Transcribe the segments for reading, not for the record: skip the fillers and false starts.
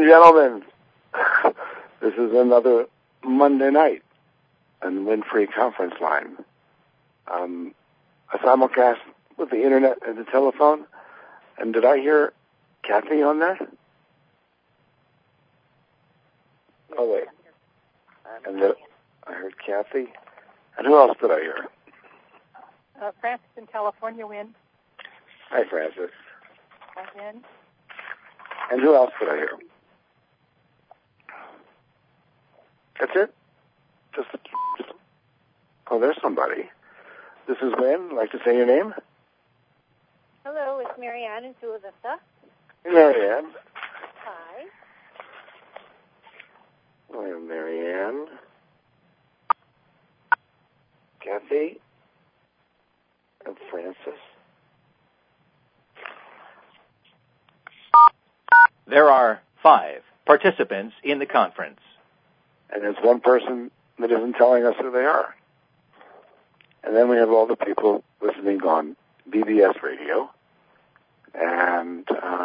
gentlemen, this is another Monday night on Win-Free Conference Line. A simulcast with the internet and the telephone. And did I hear Kathy on that? Oh, wait. And I heard Kathy. And who else did I hear? Francis in California, Win. Hi, Francis. Hi, Win. And who else did I hear? That's it? Just oh, there's somebody. This is Win. Like to say your name? Hello, it's Marianne in Chula Vista. Hey, Marianne. Hi. I am Marianne. Kathy. And Francis. There are 5 participants in the conference. And there's one person that isn't telling us who they are. And then we have all the people listening on BBS radio. And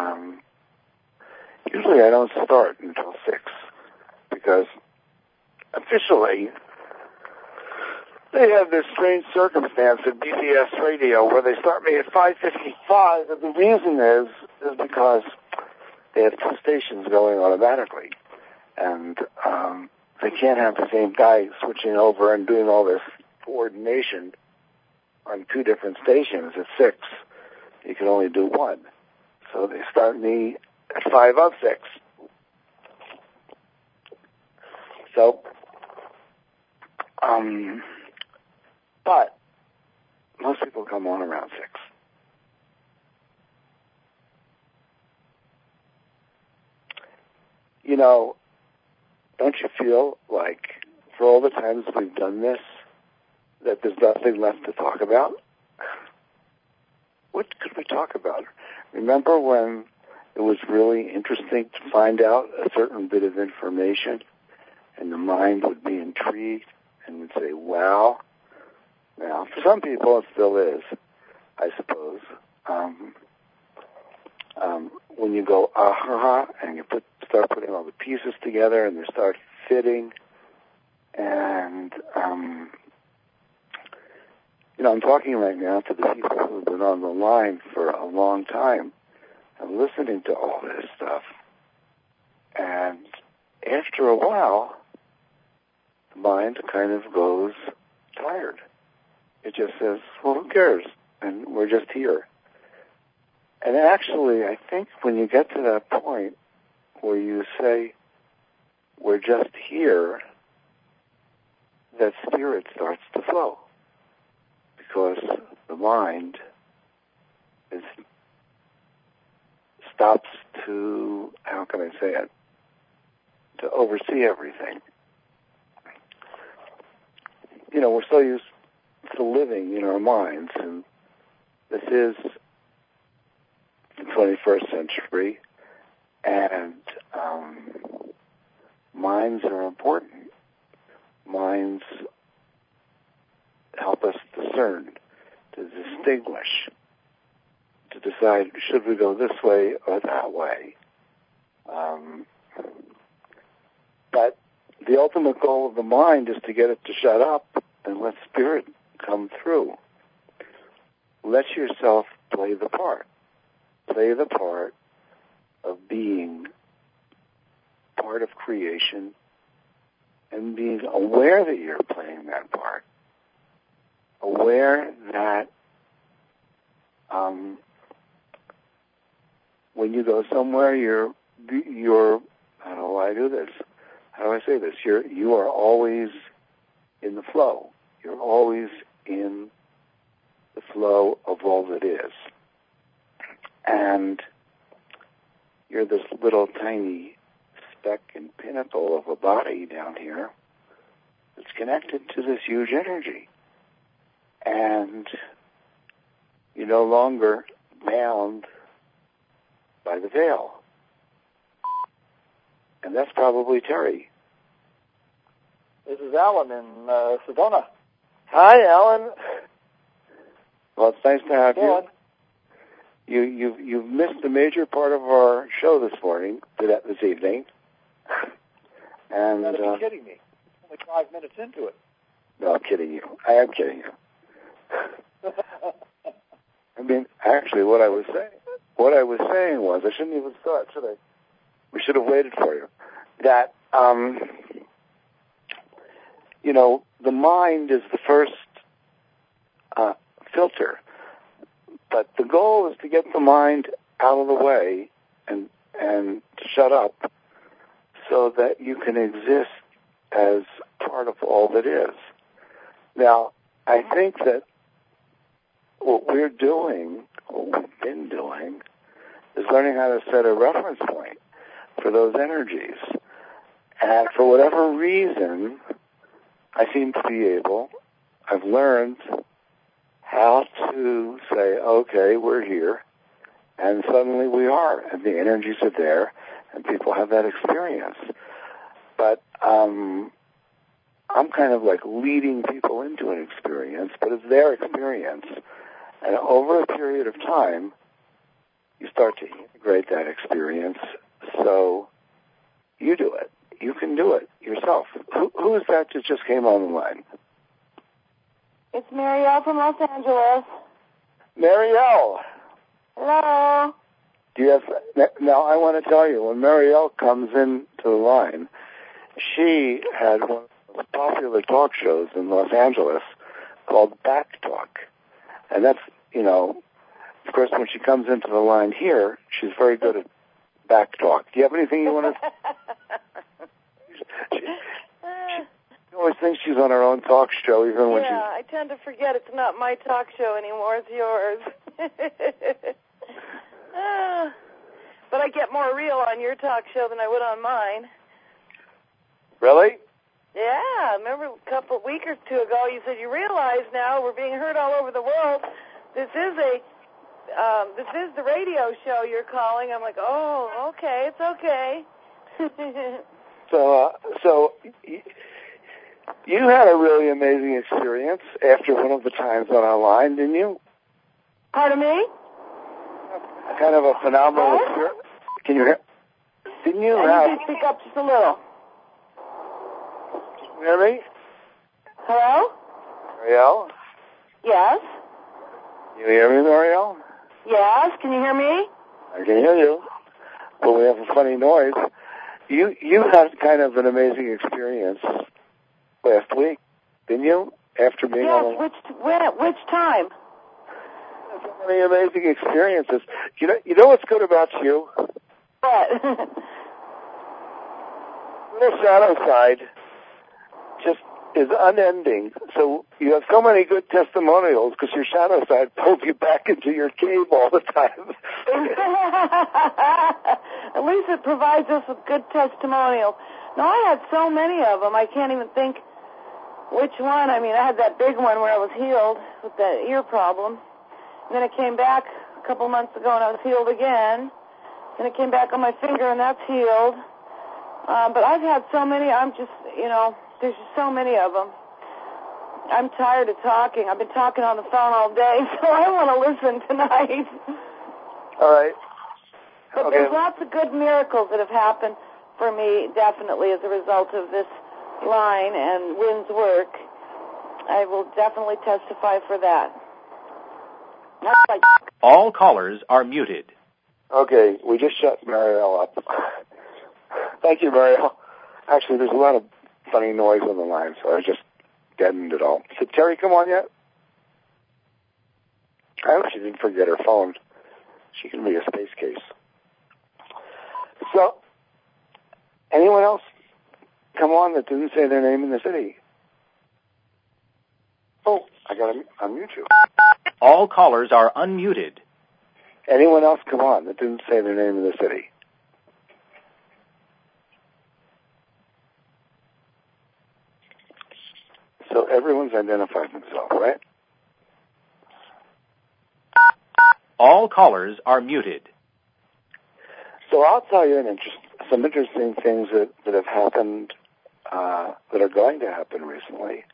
usually I don't start until 6 because officially they have this strange circumstance at BBS radio where they start me at 5:55, and the reason is because they have 2 stations going automatically. And they can't have the same guy switching over and doing all this coordination on 2 different stations at 6. You can only do 1. So they start me at 5 of 6. So, but most people come on around 6. You know, don't you feel like for all the times we've done this, that there's nothing left to talk about? What could we talk about? Remember when it was really interesting to find out a certain bit of information and the mind would be intrigued and would say, wow. Now, for some people it still is, I suppose. When you go, and you start putting all the pieces together and they start fitting, and I'm talking right now to the people who have been on the line for a long time and listening to all this stuff. And after a while, the mind kind of goes tired. It just says, well, who cares? And we're just here. And actually, I think when you get to that point where you say, we're just here, that spirit starts to flow. Because the mind stops to, how can I say it, to oversee everything. We're so used to living in our minds, and this is the 21st century, and minds are important. Minds help us discern, to distinguish, to decide should we go this way or that way. But the ultimate goal of the mind is to get it to shut up and let spirit come through. Let yourself play the part. Play the part of being part of creation and being aware that you're playing that part. Aware that when you go somewhere, you're how do I do this? How do I say this? You are always in the flow. You're always in the flow of all that is. And you're this little tiny speck and pinnacle of a body down here that's connected to this huge energy. And you're no longer bound by the veil. And that's probably Terry. This is Alan in Sedona. Hi, Alan. Well, it's nice to have you. You've missed a major part of our show this evening. And you gotta be kidding me. Only 5 minutes into it. No, I'm kidding you. I am kidding you. I mean, actually, what I was saying was, I shouldn't even start, should I? We should have waited for you. That, the mind is the first filter, but the goal is to get the mind out of the way and to shut up so that you can exist as part of all that is. Now, I think that what we're doing, what we've been doing, is learning how to set a reference point for those energies. And for whatever reason, I seem to be able, I've learned how to say, okay, we're here, and suddenly we are, and the energies are there, and people have that experience. But I'm kind of like leading people into an experience, but it's their experience. And over a period of time, you start to integrate that experience, so you do it. You can do it yourself. Who is that just came on the line? It's Marielle from Los Angeles. Marielle. Hello. Now, I want to tell you, when Marielle comes into the line, she had one of the most popular talk shows in Los Angeles called Back Talk. And that's, of course, when she comes into the line here, she's very good at back talk. Do you have anything you want to... She always thinks she's on her own talk show, even when she's... Yeah, I tend to forget it's not my talk show anymore, it's yours. But I get more real on your talk show than I would on mine. Really? Yeah, remember a week or two ago you said you realize now we're being heard all over the world. This is the radio show you're calling. I'm like, oh, okay, it's okay. So you had a really amazing experience after one of the times on our line, didn't you? Pardon me? Kind of a phenomenal experience. Can you hear? Didn't you have? You can speak up just a little. Can you hear me? Hello? Marielle? Yes? You hear me, Marielle? Yes, can you hear me? I can hear you. Well, we have a funny noise. You had kind of an amazing experience last week, didn't you? After being on which time? So many amazing experiences. You know what's good about you? What? Your shadow side just is unending. So you have so many good testimonials because your shadow side pulls you back into your cave all the time. At least it provides us with good testimonials. No, I had so many of them, I can't even think which one. I mean, I had that big one where I was healed with that ear problem. And then it came back a couple months ago and I was healed again. Then it came back on my finger and that's healed. But I've had so many, there's just so many of them. I'm tired of talking. I've been talking on the phone all day, so I want to listen tonight. All right. But there's lots of good miracles that have happened for me, definitely, as a result of this line and Wynn's work. I will definitely testify for that. All callers are muted. Okay, we just shut Marielle up. Thank you, Marielle. Actually, there's a lot of funny noise on the line, so I just deadened it all. Did Terry come on yet? I hope she didn't forget her phone. She can be a space case. So, anyone else come on that didn't say their name in the city? Oh, I got to unmute you. All callers are unmuted. Anyone else come on that didn't say their name in the city? So everyone's identified themselves, right? All callers are muted. So I'll tell you some interesting things that have happened, that are going to happen recently.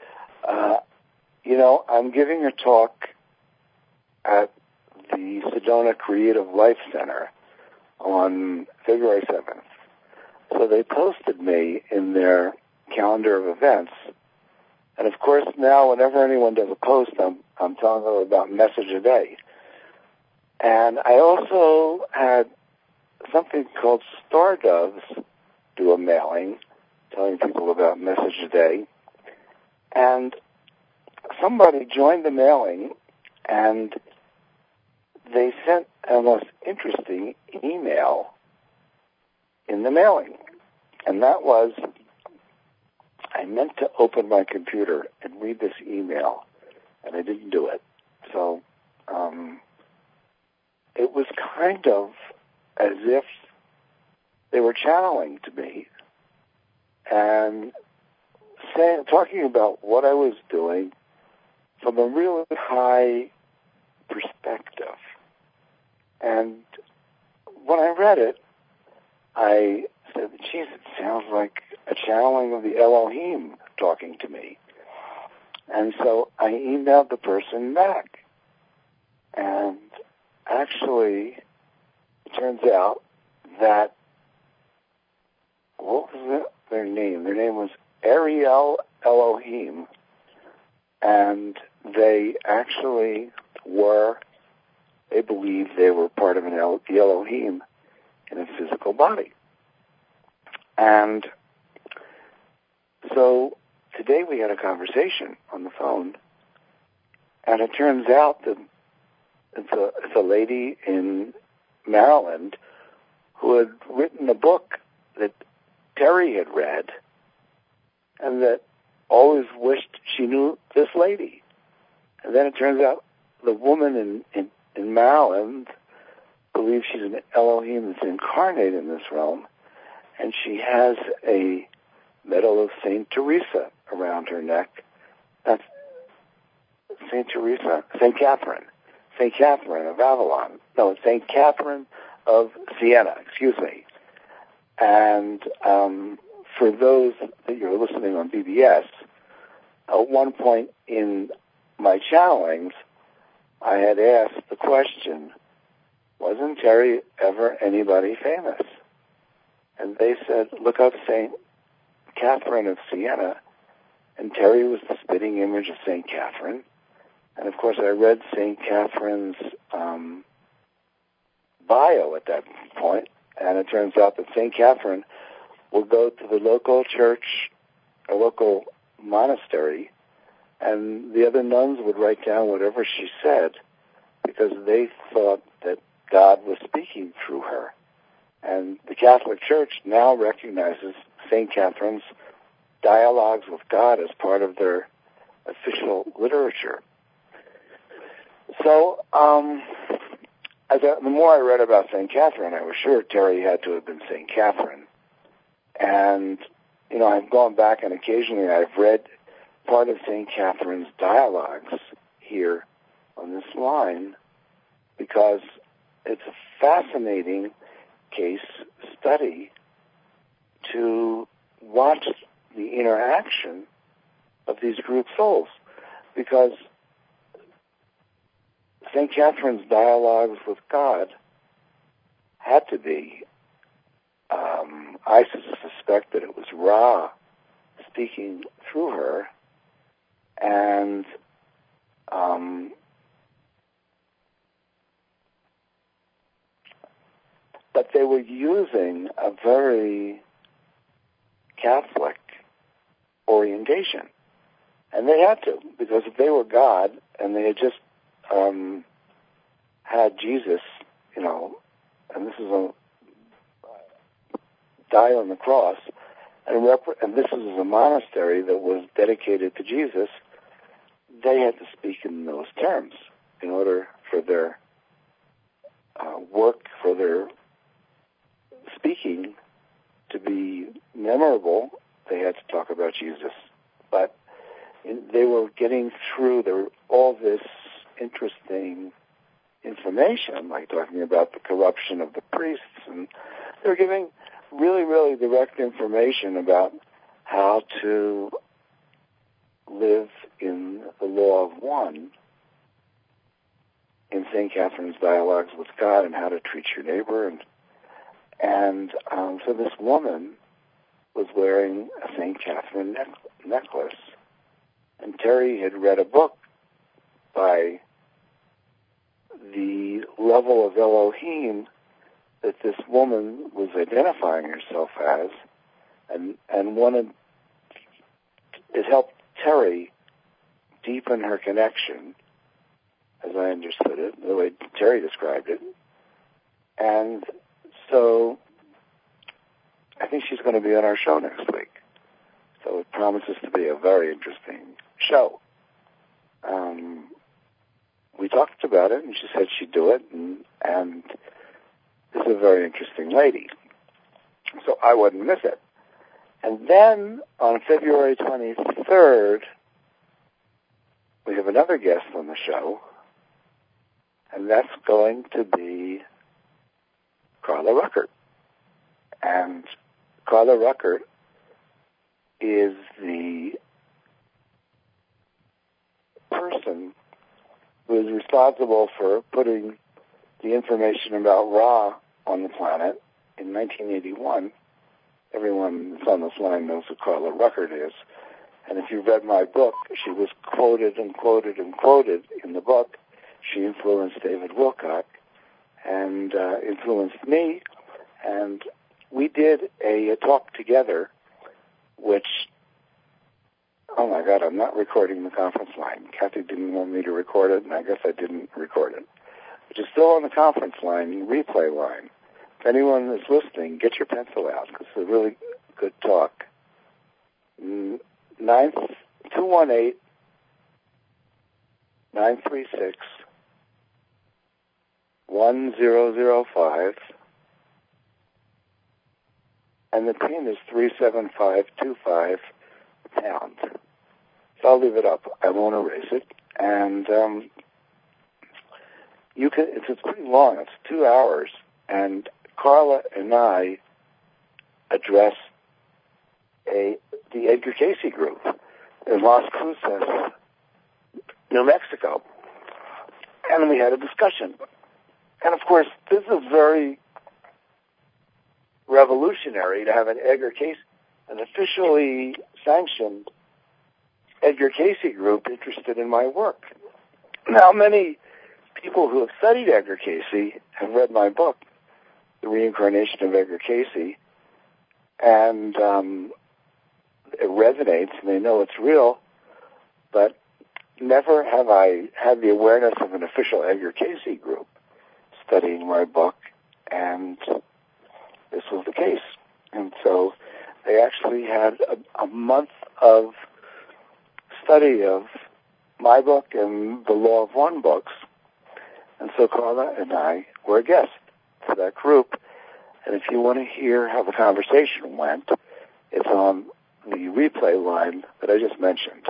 I'm giving a talk at the Sedona Creative Life Center on February 7th. So they posted me in their calendar of events. And of course now whenever anyone does a post, I'm telling them about Message a Day. And I also had something called Star Doves do a mailing telling people about Message a Day. And somebody joined the mailing and they sent a most interesting email in the mailing. And that was, I meant to open my computer and read this email, and I didn't do it. So it was kind of as if they were channeling to me and talking about what I was doing from a really high perspective. And when I read it, I said, geez, it sounds like a channeling of the Elohim talking to me. And so I emailed the person back. And actually, it turns out that, what was their name? Their name was Ariel Elohim. And they actually they believed they were part of the Elohim in a physical body. And so today we had a conversation on the phone, and it turns out that it's a lady in Maryland who had written a book that Terry had read and that always wished she knew this lady. And then it turns out the woman in Maryland believes she's an Elohim that's incarnate in this realm, and she has a medal of St. Teresa around her neck. That's St. Teresa? St. Catherine. St. Catherine of Avalon. No, St. Catherine of Siena, excuse me. And for those that you're listening on BBS, at one point in my channelings, I had asked the question, wasn't Terry ever anybody famous? And they said, look up St. Catherine of Siena, and Terry was the spitting image of St. Catherine. And of course I read St. Catherine's bio at that point, and it turns out that St. Catherine will go to the local church, a local monastery, and the other nuns would write down whatever she said because they thought that God was speaking through her. And the Catholic Church now recognizes St. Catherine's dialogues with God as part of their official literature. So, the more I read about St. Catherine, I was sure Terry had to have been St. Catherine. And, I've gone back and occasionally I've read part of St. Catherine's dialogues here on this line because it's a fascinating case study to watch the interaction of these group souls, because St. Catherine's dialogues with God had to be, I suspect that it was Ra speaking through her, and but they were using a very Catholic orientation. And they had to, because if they were God and they had just had Jesus, and this is died on the cross, and this is a monastery that was dedicated to Jesus, they had to speak in those terms in order for their work, for their speaking to be memorable. They had to talk about Jesus. But they were getting through all this interesting information, like talking about the corruption of the priests, and they were giving really, really direct information about how to live in the law of one in St. Catherine's dialogues with God, and how to treat your neighbor. And so this woman was wearing a St. Catherine necklace. And Terry had read a book by the level of Elohim that this woman was identifying herself as, and wanted, it helped Terry deepen her connection, as I understood it, the way Terry described it. And so I think she's going to be on our show next week. So it promises to be a very interesting show. We talked about it, and she said she'd do it, and this is a very interesting lady. So I wouldn't miss it. And then on February 23rd, we have another guest on the show, and that's going to be Carla Ruckert. And Carla Ruckert is the person who is responsible for putting the information about Ra on the planet in 1981. Everyone that's on this line knows who Carla Ruckert is. And if you've read my book, she was quoted and quoted and quoted in the book. She influenced David Wilcock and influenced me. And we did a talk together, which, oh my God, I'm not recording the conference line. Kathy didn't want me to record it, and I guess I didn't record it. Which is still on the conference line, replay line. If anyone is listening, get your pencil out, because it's a really good talk. 218-936-1005, and the pin is 37525 #. So I'll leave it up. I won't erase it. And it's pretty long. It's 2 hours. And Carla and I address the Edgar Cayce group in Las Cruces, New Mexico. And we had a discussion. And of course, this is very revolutionary to have an Edgar Cayce, an officially sanctioned Edgar Cayce group interested in my work. Now, many people who have studied Edgar Cayce have read my book, The Reincarnation of Edgar Cayce, and it resonates, and they know it's real, but never have I had the awareness of an official Edgar Cayce group studying my book, and this was the case. And so they actually had a month of study of my book and the Law of One books. And so Carla and I were a guest to that group. And if you want to hear how the conversation went, it's on the replay line that I just mentioned,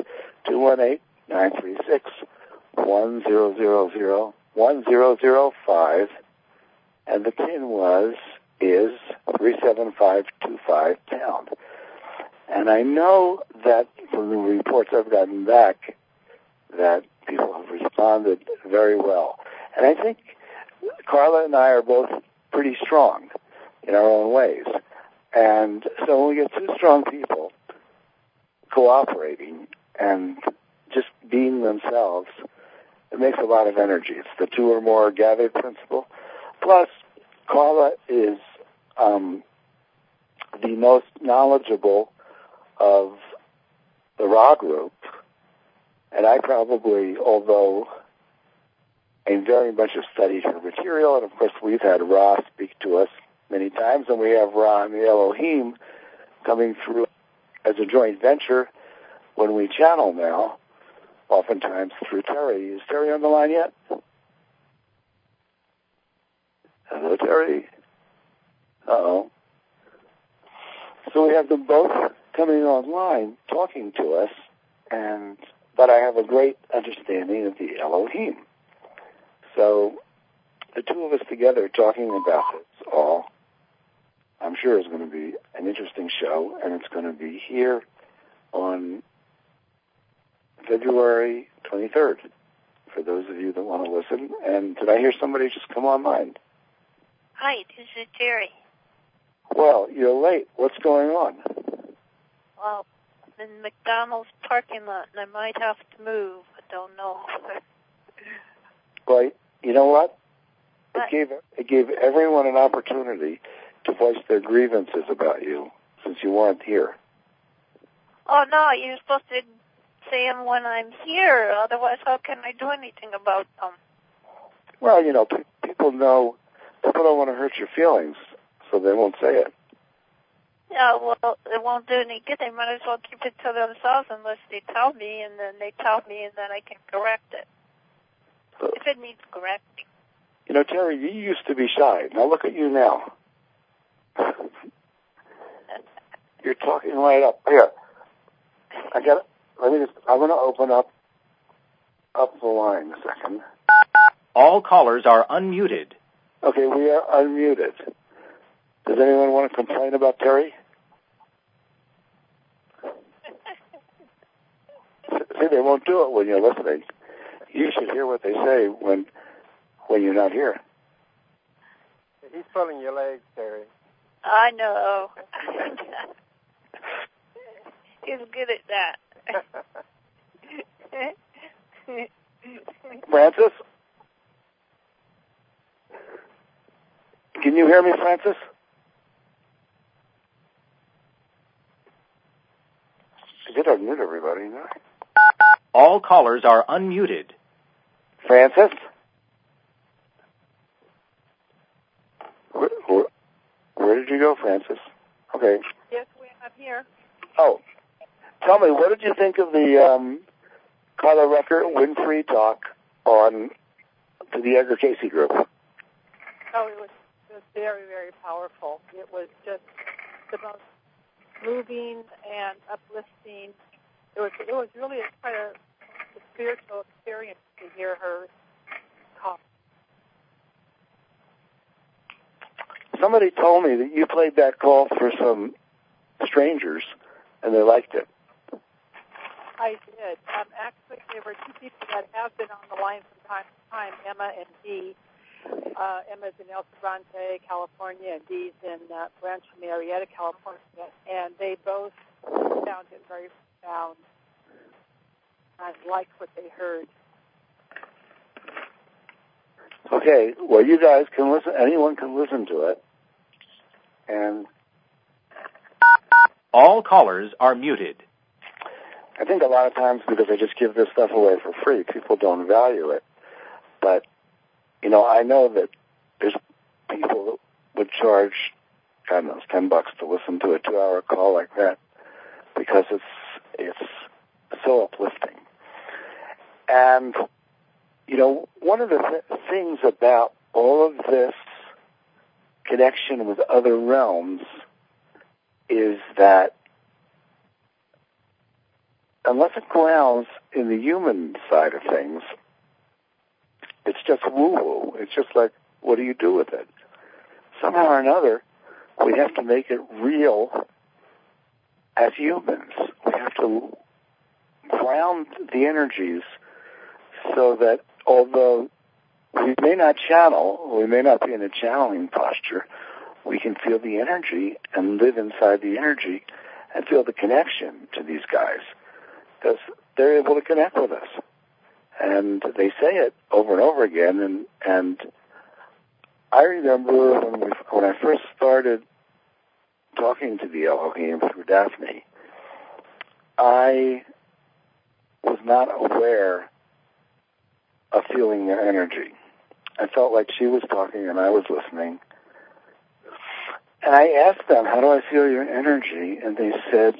218-936-1005, and the pin is 37525 #. And I know that from the reports I've gotten back that people have responded very well. And I think Carla and I are both pretty strong in our own ways. And so when we get two strong people cooperating and just being themselves, it makes a lot of energy. It's the two or more gathered principle. Plus, Carla is the most knowledgeable of the Ra group, and I probably, although I very much have studied her material, and of course we've had Ra speak to us many times, and we have Ra and the Elohim coming through as a joint venture when we channel now, oftentimes through Terry. Is Terry on the line yet? Hello, Terry. Uh-oh. So we have them both coming online, talking to us, but I have a great understanding of the Elohim. So the two of us together talking about this all, I'm sure is going to be an interesting show, and it's going to be here on February 23rd, for those of you that want to listen. And did I hear somebody just come online? Hi, this is Terry. Well, you're late. What's going on? Well, I'm in McDonald's parking lot, and I might have to move. I don't know. Well, you know what? It gave everyone an opportunity to voice their grievances about you since you weren't here. Oh, no, you're supposed to say them when I'm here. Otherwise, how can I do anything about them? Well, you know, people don't want to hurt your feelings, so they won't say it. Yeah, well, it won't do any good. They might as well keep it to themselves unless they tell me, and then they tell me, and then I can correct it. So, if it needs correcting. You know, Terry, you used to be shy. Now look at you now. You're talking right up. Here. I'm going to open up the line a second. All callers are unmuted. Okay, we are unmuted. Does anyone want to complain about Terry? See, they won't do it when you're listening. You should hear what they say when you're not here. He's pulling your legs, Terry. I know. He's good at that. Francis? Can you hear me, Francis? I did unmute everybody, no? All callers are unmuted. Francis? Where did you go, Francis? Okay. Yes, I'm here. Oh. Tell me, what did you think of the Carla Rucker-Winfrey talk on the Edgar Casey group? Oh, it was very, very powerful. It was just the most moving and uplifting. It was really quite a spiritual experience to hear her talk. Somebody told me that you played that call for some strangers, and they liked it. I did. Actually, there were two people that have been on the line from time to time, Emma and Dee. Emma's in El Sobrante, California, and Dee's in Rancho Marietta, California, and they both found it very profound. I liked what they heard. Okay, well, you guys can listen. Anyone can listen to it. And all callers are muted. I think a lot of times because I just give this stuff away for free, people don't value it. But, you know, I know that there's people that would charge, God knows, $10 to listen to a 2-hour call like that because it's so uplifting. And, you know, one of the things about all of this connection with other realms is that unless it grounds in the human side of things, it's just woo-woo. It's just like, what do you do with it? Somehow or another, we have to make it real as humans. We have to ground the energies so that although we may not channel, we may not be in a channeling posture, we can feel the energy and live inside the energy and feel the connection to these guys because they're able to connect with us. And they say it over and over again. And I remember when I first started talking to the Elohim through Daphne, I was not aware of feeling their energy. I felt like she was talking and I was listening. And I asked them, how do I feel your energy? And they said,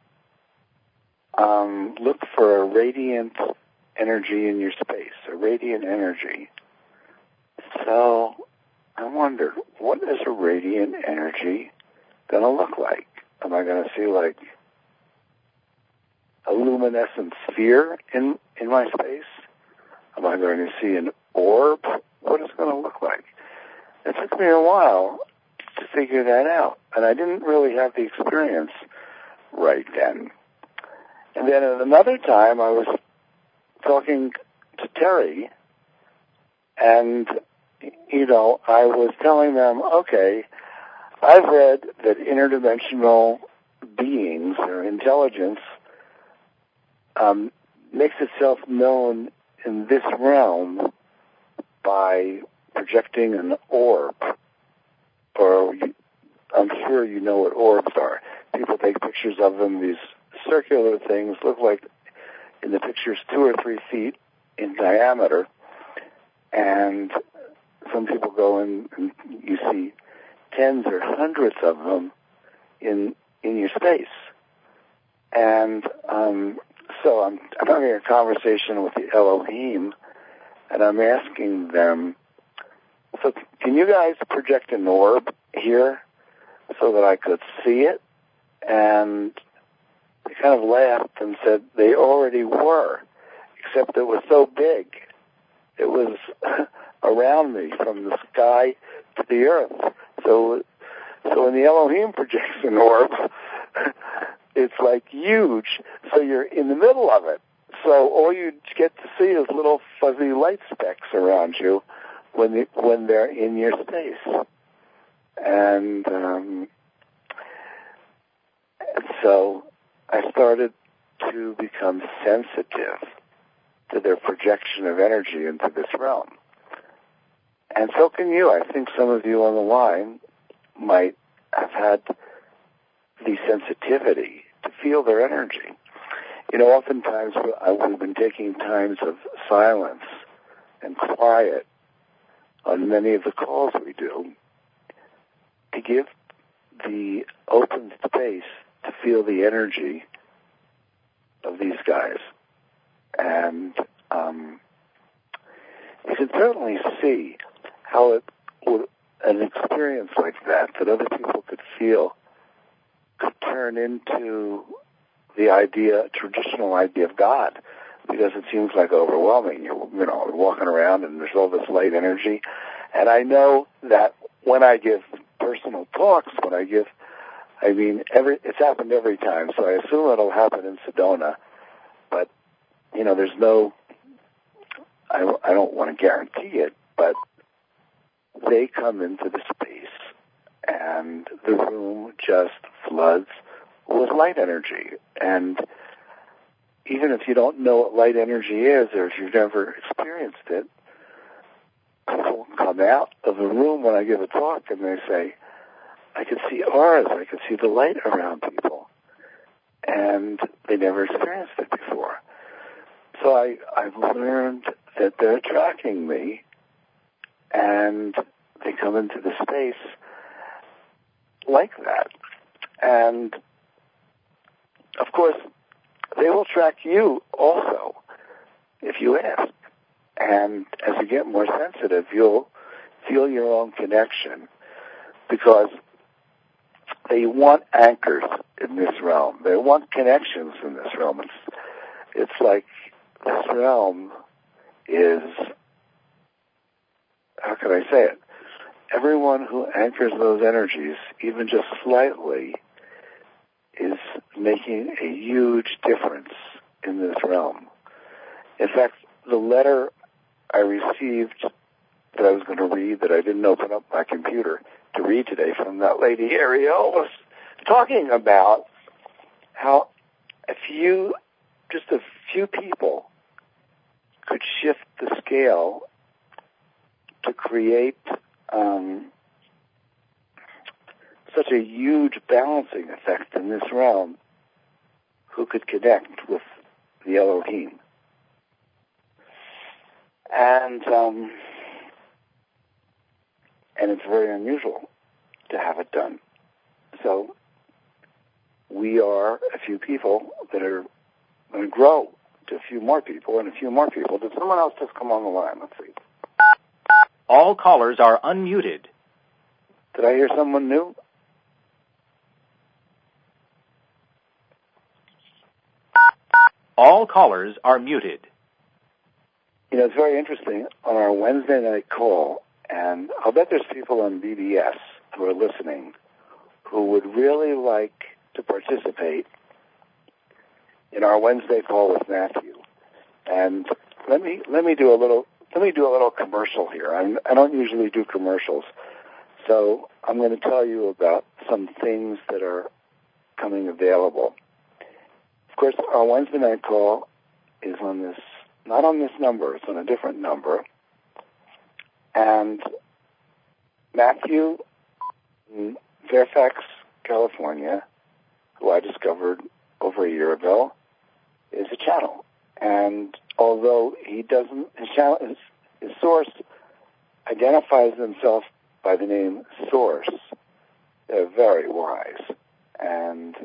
look for a radiant energy in your space, a radiant energy. So I wonder, what is a radiant energy going to look like? Am I going to see like a luminescent sphere in my space? Am I going to see an orb? What is it going to look like? It took me a while to figure that out, and I didn't really have the experience right then. And then at another time, I was talking to Terry, and, you know, I was telling them, okay, I've read that interdimensional beings or intelligence makes itself known in this realm by projecting an orb, or I'm sure you know what orbs are. People take pictures of them. These circular things look like, in the pictures, 2 or 3 feet in diameter, and some people go in and you see tens or hundreds of them in your space. And so I'm having a conversation with the Elohim, and I'm asking them, so can you guys project an orb here so that I could see it? And they kind of laughed and said they already were, except it was so big. It was around me from the sky to the earth. So when the Elohim projects an orb, it's like huge. So you're in the middle of it. So all you get to see is little fuzzy light specks around you when they're in your space. And so I started to become sensitive to their projection of energy into this realm. And so can you. I think some of you on the line might have had the sensitivity to feel their energy. You know, oftentimes we've been taking times of silence and quiet on many of the calls we do to give the open space to feel the energy of these guys. And you can certainly see how an experience like that other people could feel could turn into the traditional idea of God, because it seems like overwhelming. You're walking around and there's all this light energy. And I know that when I give personal talks, it's happened every time, so I assume it'll happen in Sedona. But, I don't want to guarantee it, but they come into the space and the room just floods with light energy. And even if you don't know what light energy is, or if you've never experienced it, people come out of the room when I give a talk and they say, I could see auras, I could see the light around people. And they never experienced it before. So I've learned that they're tracking me, and they come into the space like that. And, of course, they will track you also if you ask. And as you get more sensitive, you'll feel your own connection, because they want anchors in this realm. They want connections in this realm. It's like this realm is, how can I say it? Everyone who anchors those energies, even just slightly, is making a huge difference in this realm. In fact, the letter I received that I was going to read, that I didn't open up my computer to read today, from that lady Ariel, was talking about how just a few people could shift the scale to create such a huge balancing effect in this realm, who could connect with the Elohim. And it's very unusual to have it done. So we are a few people that are going to grow to a few more people and a few more people. Did someone else just come on the line? Let's see. All callers are unmuted. Did I hear someone new? All callers are muted. You know, it's very interesting. On our Wednesday night call, and I'll bet there's people on BBS who are listening who would really like to participate in our Wednesday call with Matthew. And let me do a little commercial here. I don't usually do commercials, so I'm going to tell you about some things that are becoming available. Of course, our Wednesday night call is on this, not on this number, it's on a different number. And Matthew in Fairfax, California, who I discovered over a year ago, is a channel. And although he doesn't, his source identifies himself by the name Source, they're very wise. And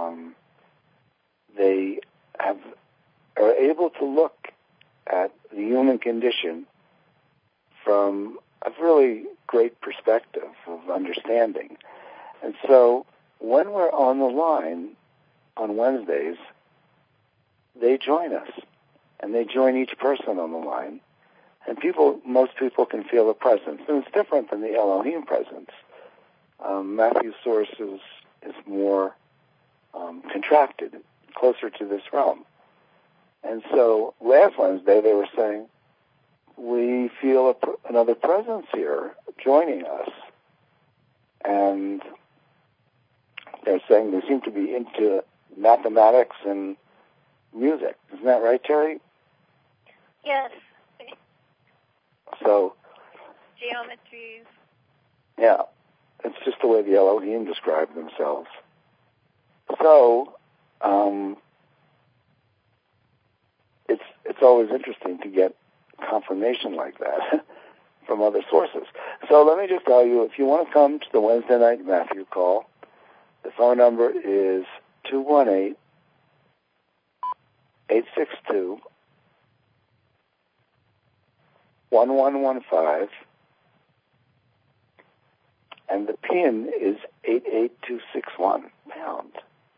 they are able to look at the human condition from a really great perspective of understanding. And so when we're on the line on Wednesdays, they join us, and they join each person on the line. And most people can feel a presence. And it's different than the Elohim presence. Matthew's source is more contracted, closer to this realm. And so last Wednesday they were saying, we feel another presence here joining us. And they're saying they seem to be into mathematics and music. Isn't that right, Terry? Yes. So, geometries. Yeah, it's just the way the Elohim describe themselves. So, it's always interesting to get confirmation like that from other sources. So let me just tell you, if you want to come to the Wednesday night Matthew call, the phone number is 218-862-1115, and the PIN is 88261 pound.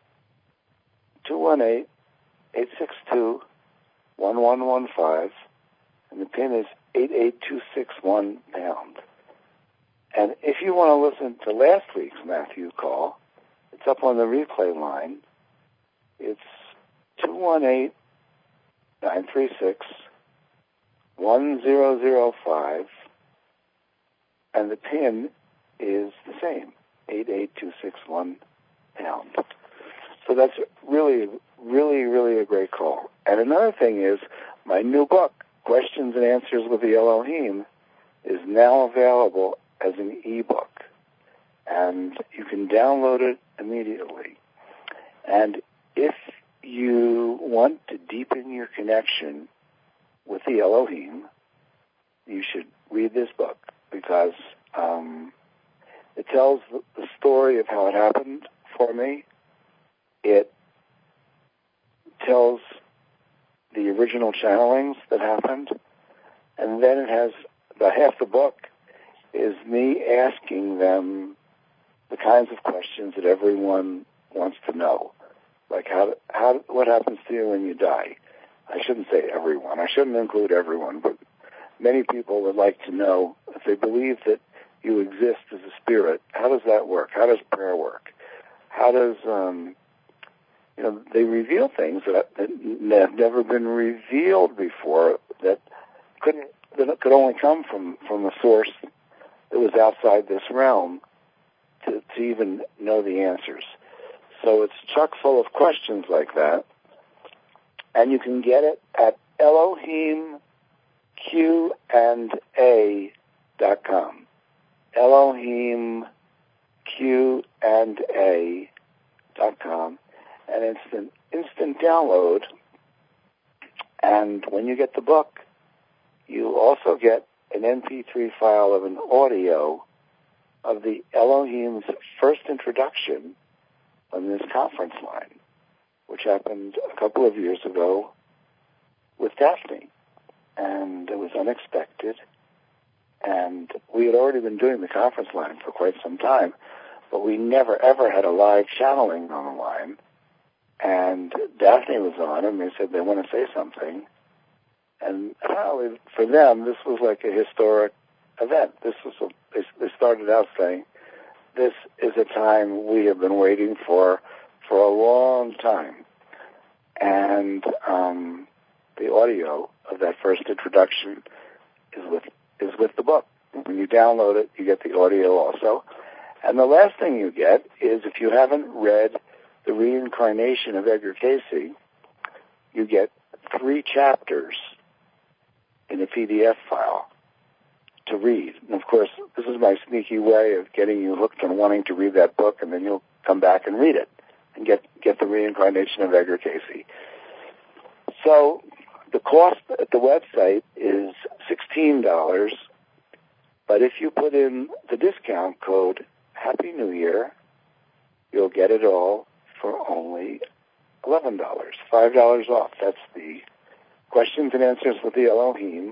218-862-1115, and the PIN is 88261 pound. And if you want to listen to last week's Matthew call, it's up on the replay line. It's 218-936-1005, and the PIN is the same, 88261 pound. So that's really, really, really a great call. And another thing is, my new book, Questions and Answers with the Elohim, is now available as an ebook. And you can download it immediately. And if you want to deepen your connection with the Elohim, you should read this book, because it tells the story of how it happened for me. It tells the original channelings that happened, and then it has about half the book is me asking them the kinds of questions that everyone wants to know, like what happens to you when you die. I shouldn't say everyone. I shouldn't include everyone, but many people would like to know, if they believe that you exist as a spirit, how does that work? How does prayer work? How does they reveal things that have never been revealed before, that could only come from a source that was outside this realm to even know the answers. So it's chock full of questions like that, and you can get it at ElohimQA.com. ElohimQA.com. And it's an instant download. And when you get the book, you also get an MP3 file of an audio of the Elohim's first introduction on this conference line, which happened a couple of years ago with Daphne. And it was unexpected. And we had already been doing the conference line for quite some time, but we never, ever had a live channeling on the line. And Daphne was on, and they said they want to say something. And apparently, for them, this was like a historic event. They started out saying, this is a time we have been waiting for a long time. And the audio of that first introduction is with the book. When you download it, you get the audio also. And the last thing you get is, if you haven't read The Reincarnation of Edgar Cayce, you get 3 chapters in a PDF file to read. And of course, this is my sneaky way of getting you hooked on wanting to read that book, and then you'll come back and read it and get The Reincarnation of Edgar Cayce. So the cost at the website is $16, but if you put in the discount code Happy New Year, you'll get it all for only $11, $5 off. That's the Questions and Answers with the Elohim,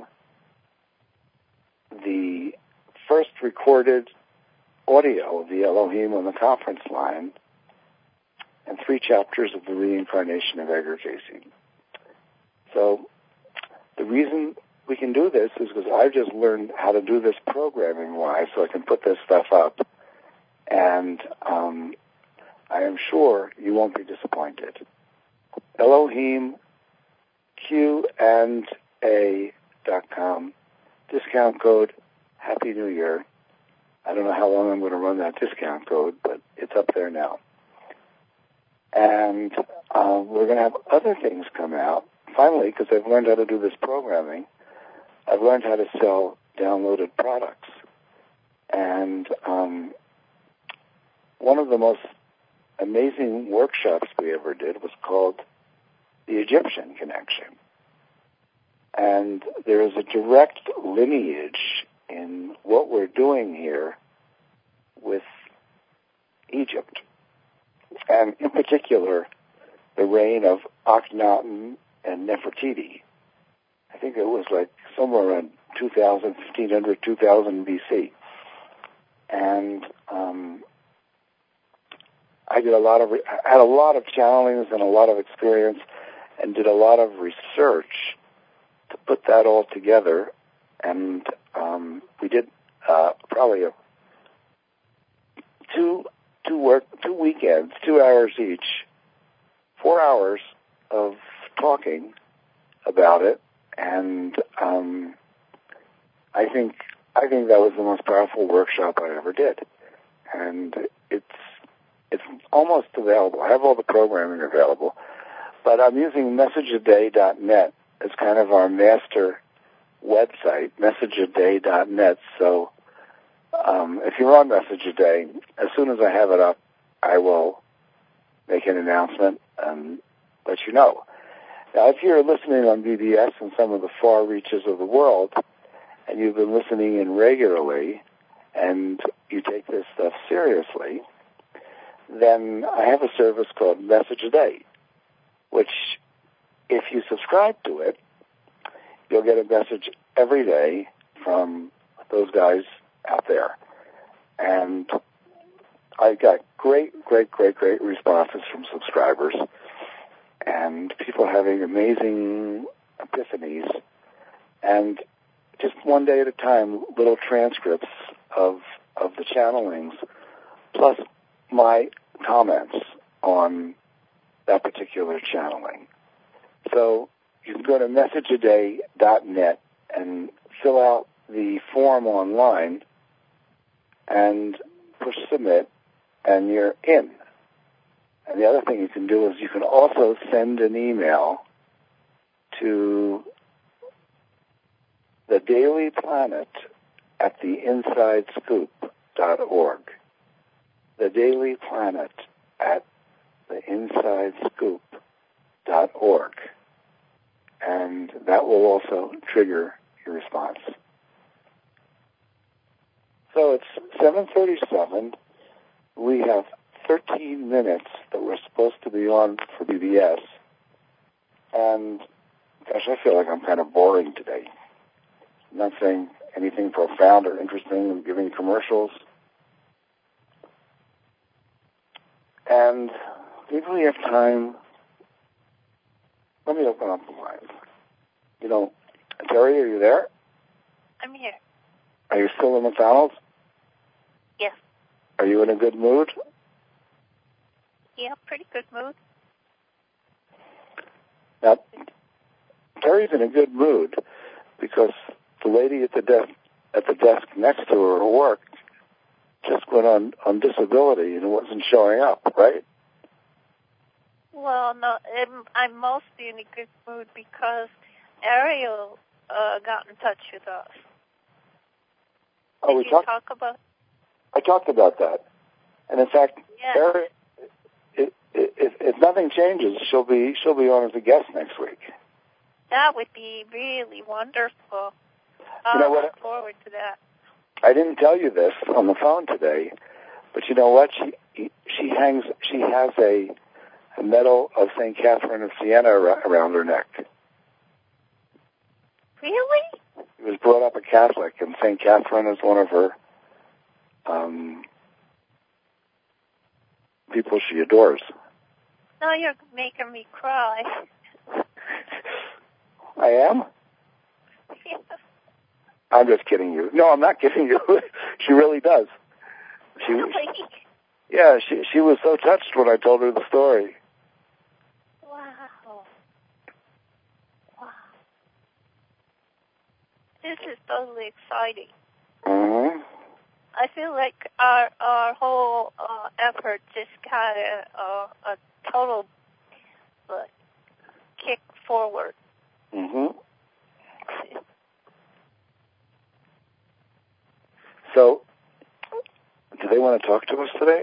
the first recorded audio of the Elohim on the conference line, and 3 chapters of The Reincarnation of Edgar Cayce. So the reason we can do this is because I've just learned how to do this programming-wise, so I can put this stuff up, and I am sure you won't be disappointed. ElohimQ&A.com, discount code Happy New Year. I don't know how long I'm going to run that discount code, but it's up there now. And we're going to have other things come out. Finally, because I've learned how to do this programming, I've learned how to sell downloaded products. And one of the most amazing workshops we ever did was called The Egyptian Connection. And there is a direct lineage in what we're doing here with Egypt. And in particular, the reign of Akhenaten and Nefertiti. I think it was like somewhere around 2000, 1500, 2000 BC. And I had a lot of channelings and a lot of experience, and did a lot of research to put that all together. And we did probably two weekends, 2 hours each, 4 hours of talking about it, and I think that was the most powerful workshop I ever did, and it's almost available. I have all the programming available, but I'm using messageaday.net as kind of our master website, messageaday.net. So if you're on Message a Day, as soon as I have it up, I will make an announcement and let you know. Now, if you're listening on BBS in some of the far reaches of the world, and you've been listening in regularly, and you take this stuff seriously, then I have a service called Message a Day, which, if you subscribe to it, you'll get a message every day from those guys out there. And I got great responses from subscribers, and people having amazing epiphanies, and just one day at a time, little transcripts of the channelings, plus my comments on that particular channeling. So you can go to messageaday.net and fill out the form online and push submit, and you're in. And the other thing you can do is you can also send an email to the Daily Planet at theinsidescoop.org. The Daily Planet at theinsidescoop.org. And that will also trigger your response. So it's 7:37. We have 13 minutes that we're supposed to be on for BBS. And, gosh, I feel like I'm kind of boring today. I'm not saying anything profound or interesting. I'm giving commercials. And if we have time, let me open up the lines. You know, Terry, are you there? I'm here. Are you still in McDonald's? Yes. Are you in a good mood? Yeah, pretty good mood. Now, Terry's in a good mood because the lady at the desk next to her at work just went on disability and wasn't showing up, right? Well, no, I'm mostly in a good mood because Ariel got in touch with us. Oh, Did you talk about? I talked about that, and in fact, Yes. Ariel, if nothing changes, she'll be on as a guest next week. That would be really wonderful. You know what? I look forward to that. I didn't tell you this on the phone today, but you know what? She has a medal of St. Catherine of Siena around her neck. Really? She was brought up a Catholic, and St. Catherine is one of her people she adores. No, you're making me cry. I am? Yes. I'm just kidding you. No, I'm not kidding you. She really does. Really? Yeah, she was so touched when I told her the story. Wow. This is totally exciting. Mm-hmm. I feel like our whole effort just got a total kick forward. Mm-hmm. So, do they want to talk to us today?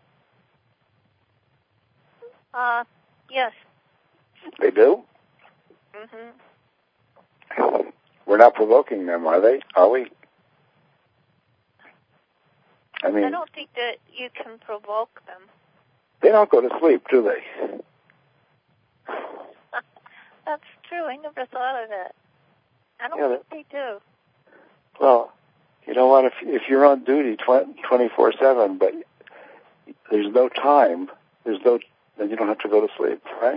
Yes. They do? Mm-hmm. We're not provoking them, are they? Are we? I mean, I don't think that you can provoke them. they don't go to sleep, do they? That's true. I never thought of it. I don't think they do. Well, you know what? If you're on duty 24/7, but there's no time, then you don't have to go to sleep, right?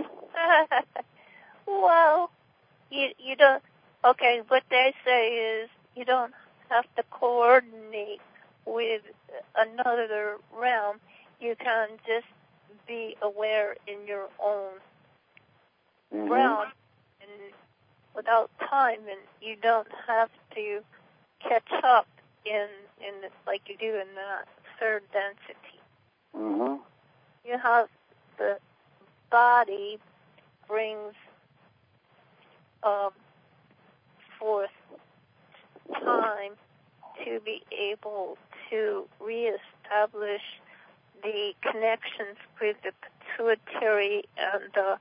Well, you don't. Okay, what they say is you don't have to coordinate with another realm. You can just be aware in your own realm and without time, and you don't have to catch up in like you do in the third density. Mm-hmm. You have the body brings forth time to be able to reestablish the connections with the pituitary and the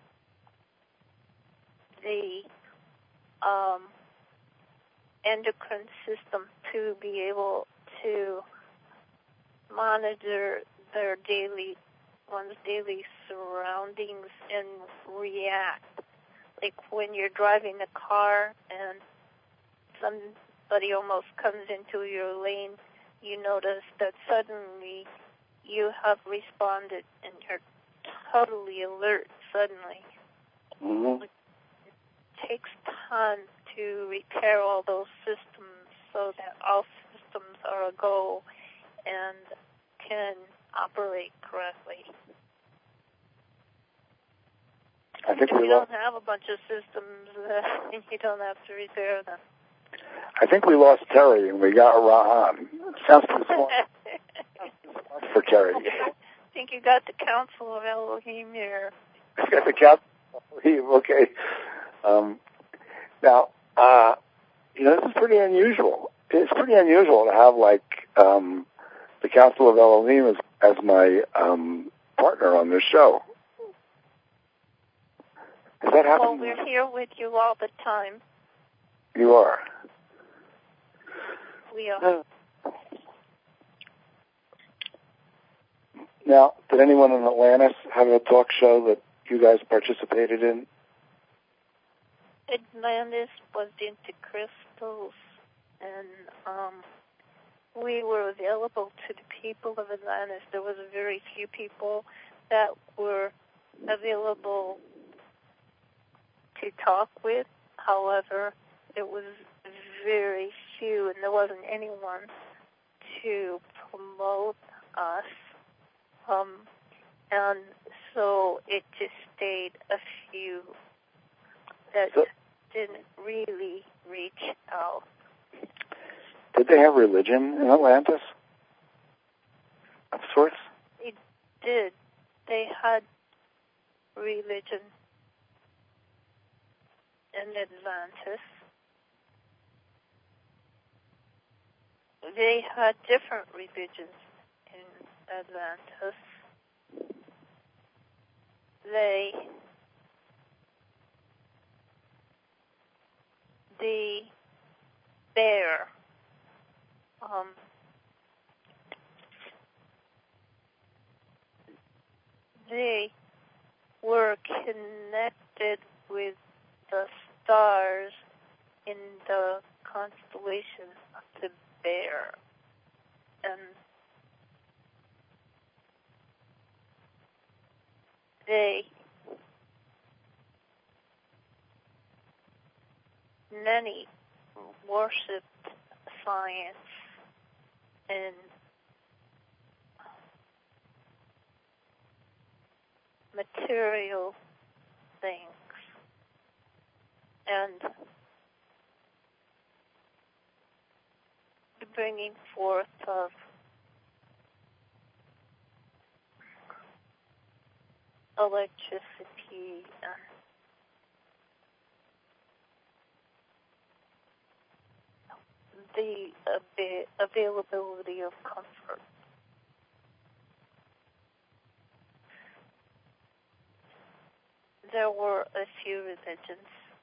endocrine system to be able to monitor one's daily surroundings and react. Like when you're driving a car and somebody almost comes into your lane, you notice that suddenly you have responded and you're totally alert suddenly. Mm-hmm. It takes time to repair all those systems so that all systems are a go and can operate correctly. I think if you don't have a bunch of systems, you don't have to repair them. I think we lost Terry and we got Rahan. Sounds too smart for Terry. I think you got the Council of Elohim here. Got the Council of Elohim, okay. Now, this is pretty unusual. It's pretty unusual to have, the Council of Elohim as my partner on this show. Is that happening? Well, we're here with you all the time. You are. We are. Now, did anyone in Atlantis have a talk show that you guys participated in? Atlantis was into crystals, and we were available to the people of Atlantis. There was a very few people that were available to talk with. However, it was very few, and there wasn't anyone to promote us. And so it just stayed a few that didn't really reach out. Did they have religion in Atlantis? Of sorts? They did. They had religion in Atlantis. They had different religions in Atlantis. The bear, they were connected with the stars in the constellation of the bear. And many worshipped science and material things, and the bringing forth of electricity and the availability of comfort. There were a few religions.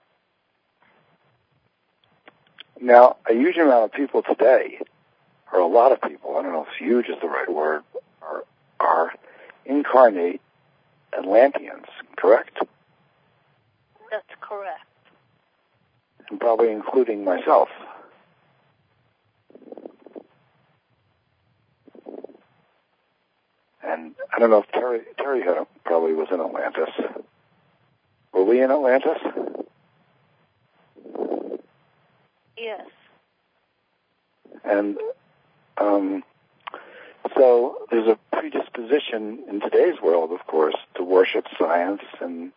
Now, a huge amount of people today, or a lot of people, I don't know if huge is the right word, are incarnate Atlanteans, correct? That's correct. And probably including myself. And I don't know if Terry probably was in Atlantis. Were we in Atlantis? Yes. And so there's a predisposition in today's world, of course, to worship science and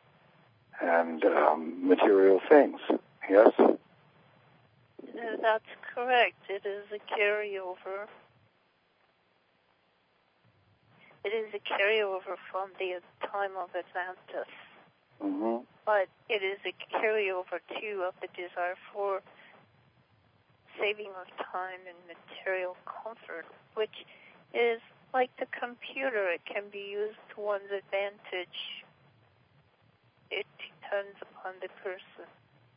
material things. Yes? That's correct. It is a carryover. It is a carryover from the time of Atlantis. Mm-hmm. But it is a carryover, too, of the desire for saving of time and material comfort, which is like the computer. It can be used to one's advantage. It depends upon the person.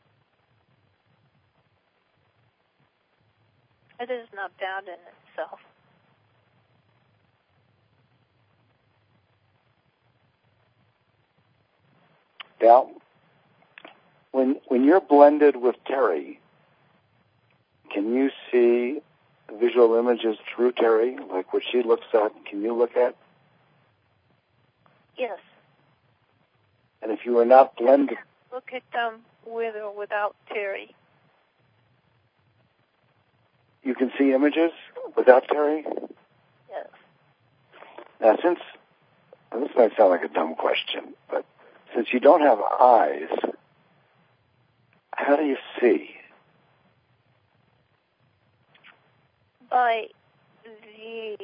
It is not bad in itself. Now, when you're blended with Terry, can you see visual images through Terry, like what she looks at? Can you look at? Yes. And if you were not blended, Look at them with or without Terry. You can see images without Terry? Yes. Now, this might sound like a dumb question, but since you don't have eyes, how do you see? By the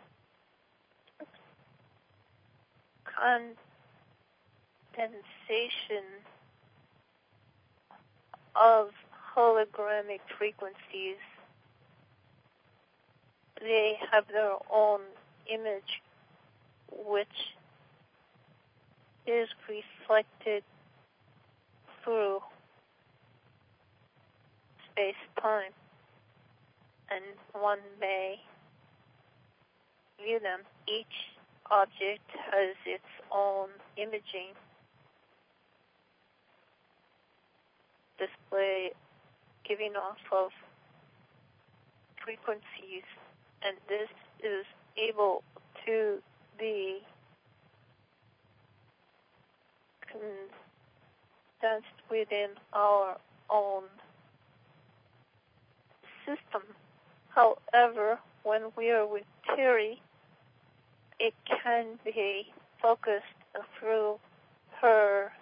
condensation of hologramic frequencies, they have their own image, which is reflected through space-time, and one may view them. Each object has its own imaging display giving off of frequencies, and this is able to be condensed within our own system. However, when we are with Terry, it can be focused through her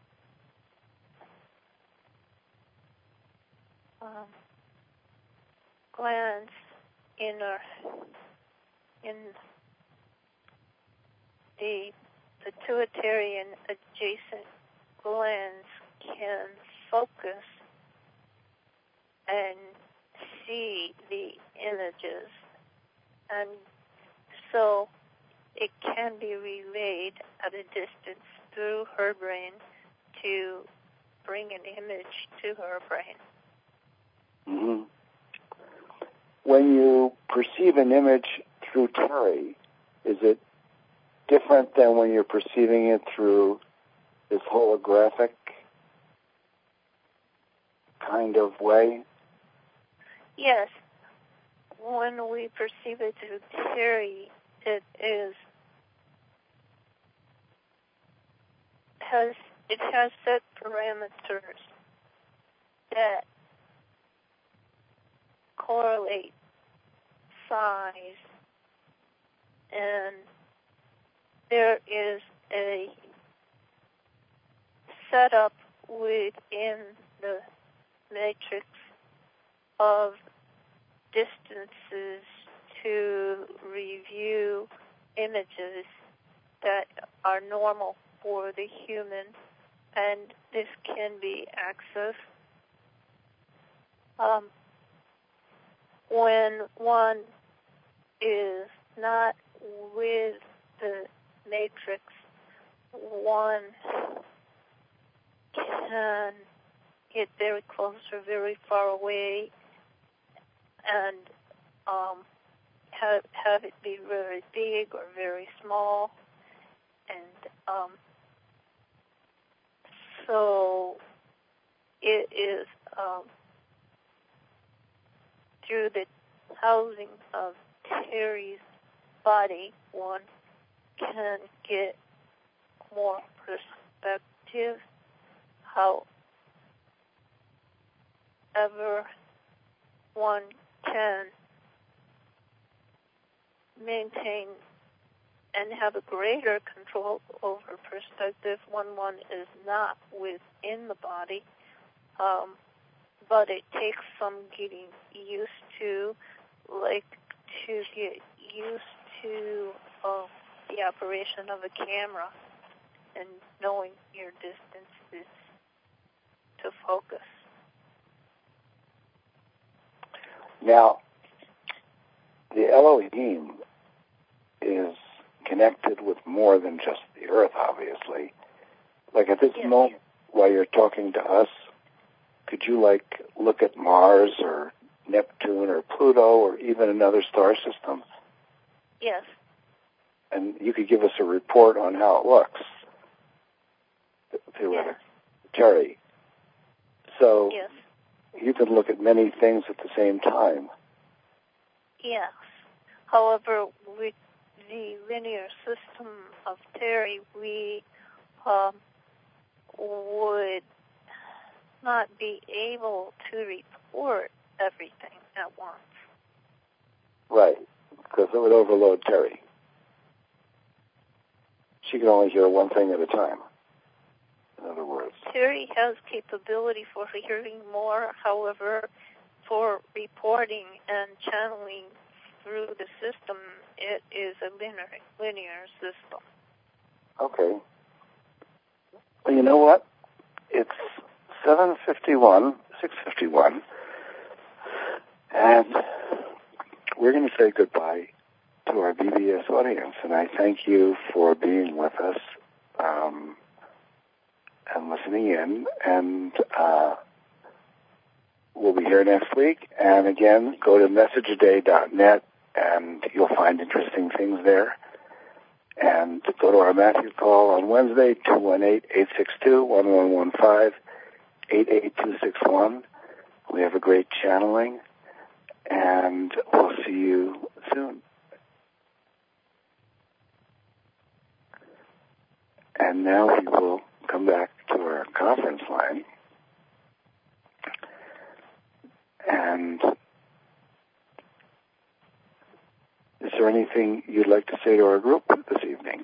glands in the pituitary and adjacent glands can focus and see the images, and so it can be relayed at a distance through her brain to bring an image to her brain. Mm-hmm. When you perceive an image through Terry, is it different than when you're perceiving it through this holographic kind of way? Yes. When we perceive it through Terry, it has set parameters that correlate size, and there is a setup within the matrix of distances to review images that are normal for the human, and this can be accessed when one is not with the matrix. One can get very close or very far away and have it be very big or very small, and so it is through the housing of Terry's body, one can get more perspective. However, one can maintain and have a greater control over perspective when one is not within the body, but it takes some getting used to, like to get used to the operation of a camera and knowing your distances to focus. Now, the Elohim is connected with more than just the Earth, obviously. Like at this moment, while you're talking to us, could you look at Mars or Neptune or Pluto or even another star system? Yes. And you could give us a report on how it looks, theoretically. Yes. Terry. So yes. You can look at many things at the same time. Yes. However, with the linear system of Terry, we would not be able to report everything at once. Right, because it would overload Terry. She can only hear one thing at a time, in other words. Terry has capability for hearing more. However, for reporting and channeling through the system, it is a linear system. Okay. Well, you know what? It's 6:51, and we're going to say goodbye to our BBS audience, and I thank you for being with us and listening in, and we'll be here next week. And again, go to messageaday.net, and you'll find interesting things there. And go to our Matthew call on Wednesday, 218-862-1115, 88261. We have a great channeling, and we'll see you soon. And now we will come back to our conference line. And is there anything you'd like to say to our group this evening?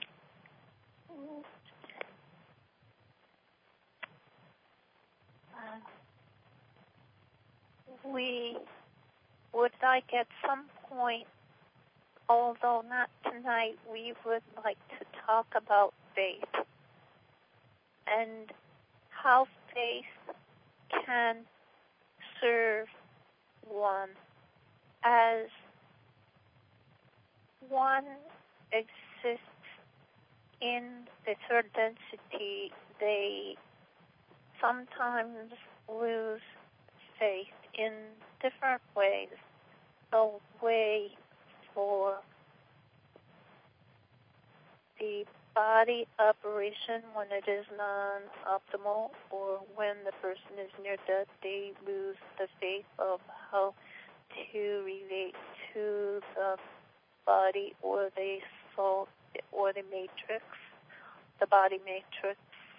We would like at some point, although not tonight, we would like to talk about faith, and how faith can serve one as one exists in the third density. They sometimes lose faith in different ways. A way for the body operation when it is non-optimal, or when the person is near death, they lose the faith of how to relate to the body or the soul or the matrix, the body matrix.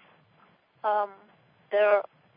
There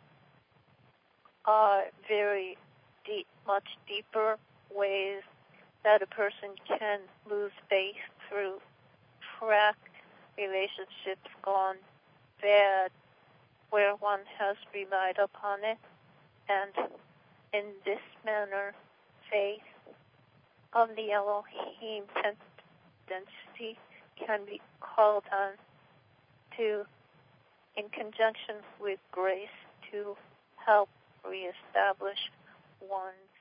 are very much deeper ways that a person can lose faith through track relationships gone bad, where one has relied upon it, and in this manner, faith of the Elohim density can be called on to, in conjunction with grace, to help reestablish one's